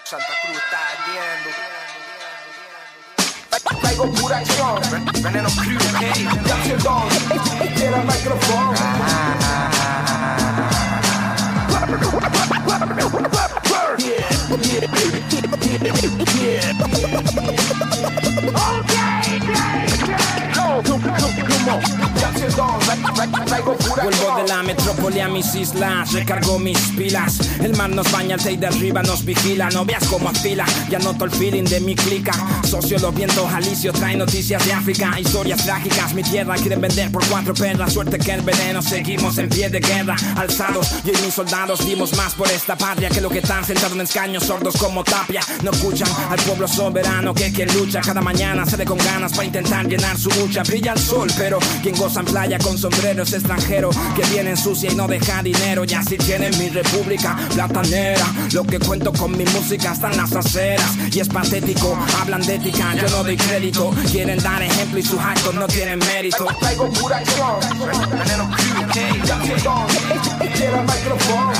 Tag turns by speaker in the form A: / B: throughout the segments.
A: Santa Cruz está ardiendo. Traigo pura acción. Veneno Crew, hey. Jackson Don, quiero el micrófono.
B: Vuelvo de la metrópoli a mis islas, recargo mis pilas. El mar nos baña, el de arriba nos vigila. No veas cómo afila, ya noto el feeling de mi clica. Socio, los vientos alisios trae noticias de África. Historias trágicas, mi tierra quieren vender por 4 perlas. Suerte que el veneno, seguimos en pie de guerra. Alzados, yo y mis soldados dimos más por esta patria que lo que están sentados en escaños sordos como tapia. No escuchan al pueblo soberano que quien lucha cada mañana sale con ganas para intentar llenar su lucha. Brilla el sol, pero quien goza en playa con sombrero es extranjero que viene sucia y no deja dinero. Y así tiene mi república platanera. Lo que cuento con mi música está en las aceras y es patético, hablan de ética, yo no doy crédito. Quieren dar ejemplo y sus actos no tienen mérito.
A: Traigo pura acción. Veneno Crew, hey. Jackson Don, quiero el micrófono.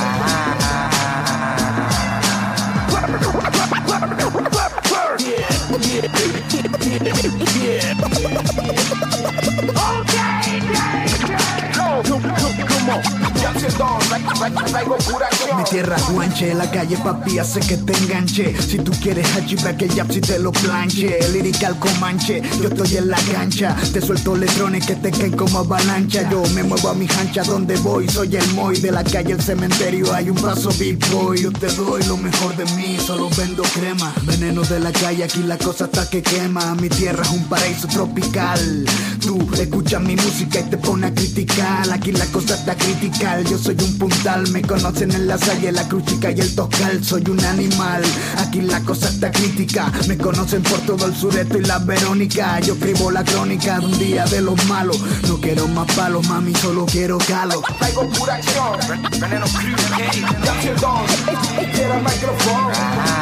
C: Mi tierra guanche, la calle papi hace que te enganche. Si tú quieres hachiback que el yapsi te lo planche. Lirical comanche, yo estoy en la cancha. Te suelto letrones que te caen como avalancha. Yo me muevo a mi hancha donde voy. Soy el Moy de la calle, el cementerio. Hay un paso big boy. Yo te doy lo mejor de mí, solo vendo crema. Veneno de la calle, aquí la cosa está que quema. Mi tierra es un paraíso tropical. Tú escuchas mi música y te pones a criticar. Aquí la cosa está critical. Yo soy un puntal, me conocen en la salle, la cruchica y el toscal. Soy un animal, aquí la cosa está crítica. Me conocen por todo el sureto y la Verónica. Yo escribo la crónica de un día de los malos. No quiero más palos, mami, solo quiero calo.
A: Traigo pura acción. Veneno Crew, hey. Jackson Don, quiero el micrófono.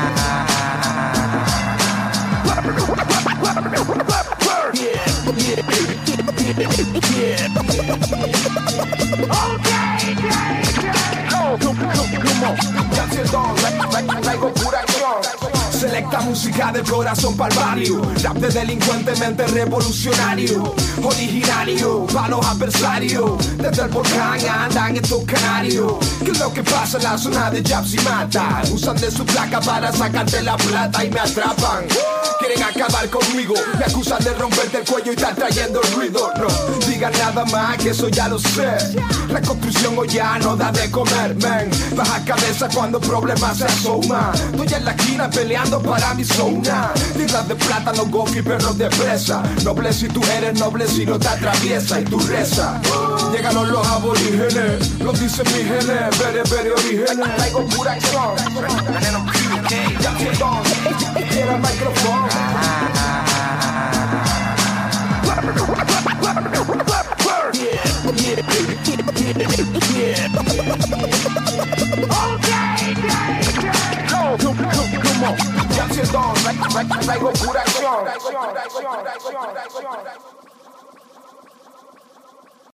A: Traigo pura acción.
D: Selecta música del corazón pa'l barrio. Rap de delincuentemente revolucionario. Originario, pa' los adversarios. Desde el volcán andan estos canarios. ¿Qué es lo que pasa en la zona de Yapsi Mata? Usan de su placa para sacarte la plata y me atrapan. Quieren acabar conmigo, me acusan de romperte el cuello y estar trayendo el ruido. No digan nada más, que eso ya lo sé. La construcción hoy ya no da de comer, men. Baja cabeza cuando problemas se asoman. Estoy en la esquina peleando para mi zona. Tierras de plátano, gofi, perros de presa. Noble si tú eres noble, si no te atraviesa y tú reza. Llegaron los aborígenes, lo dicen mis genes, bere orígenes.
A: Traigo pura acción. Veneno Crew, hey. Jackson Don, quiero el micrófono. Jackson Don, traigo pura acción.